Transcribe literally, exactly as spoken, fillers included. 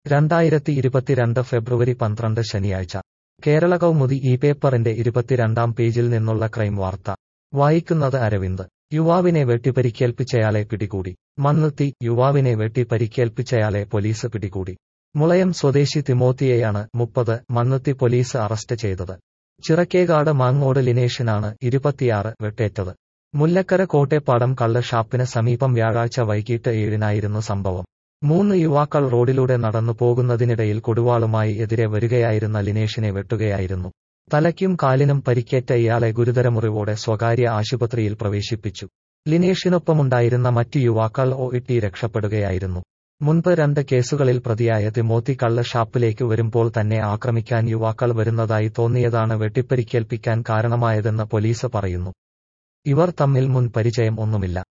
രണ്ടായിരത്തി ഇരുപത്തിരണ്ട് ഫെബ്രുവരി പന്ത്രണ്ട് ശനിയാഴ്ച കേരള കൗമുദി ഈ പേപ്പറിന്റെ ഇരുപത്തിരണ്ടാം പേജിൽ നിന്നുള്ള ക്രൈം വാർത്ത വായിക്കുന്നത് അരവിന്ദ്. യുവാവിനെ വെട്ടിപ്പരിക്കേൽപ്പിച്ചയാളെ പിടികൂടി. മണ്ണുത്തി യുവാവിനെ വെട്ടി പരിക്കേൽപ്പിച്ചയാളെ പോലീസ് പിടികൂടി. മുളയം സ്വദേശി തിമോത്തിയെയാണ് മുപ്പത് മണ്ണുത്തി പോലീസ് അറസ്റ്റ് ചെയ്തത്. ചിറക്കേകാട് മാങ്ങോട് ലിനേഷിനാണ് ഇരുപത്തിയാറ് വെട്ടേറ്റത്. മുല്ലക്കര കോട്ടേപ്പാടം കള്ള് ഷാപ്പിന് സമീപം വ്യാഴാഴ്ച വൈകിട്ട് ഏഴിനായിരുന്നു സംഭവം. മൂന്ന് യുവാക്കൾ റോഡിലൂടെ നടന്നു പോകുന്നതിനിടയിൽ കൊടുവാളുമായി എതിരെ വരികയായിരുന്ന ലിനേഷിനെ വെട്ടുകയായിരുന്നു. തലയ്ക്കും കാലിനും പരിക്കേറ്റ ഇയാളെ ഗുരുതര മുറിവോടെ സ്വകാര്യ ആശുപത്രിയിൽ പ്രവേശിപ്പിച്ചു. ലിനേഷിനൊപ്പമുണ്ടായിരുന്ന മറ്റു യുവാക്കൾ ഓടി രക്ഷപ്പെടുകയായിരുന്നു. മുൻപ് രണ്ട് കേസുകളിൽ പ്രതിയായ തിമോത്തി കള്ള് ഷാപ്പിലേക്ക് വരുമ്പോൾ തന്നെ ആക്രമിക്കാൻ യുവാക്കൾ വരുന്നതായി തോന്നിയതാണ് വെട്ടിപ്പരിക്കേൽപ്പിക്കാൻ കാരണമായതെന്ന് പോലീസ് പറയുന്നു. ഇവർ തമ്മിൽ മുൻ പരിചയം ഒന്നുമില്ല.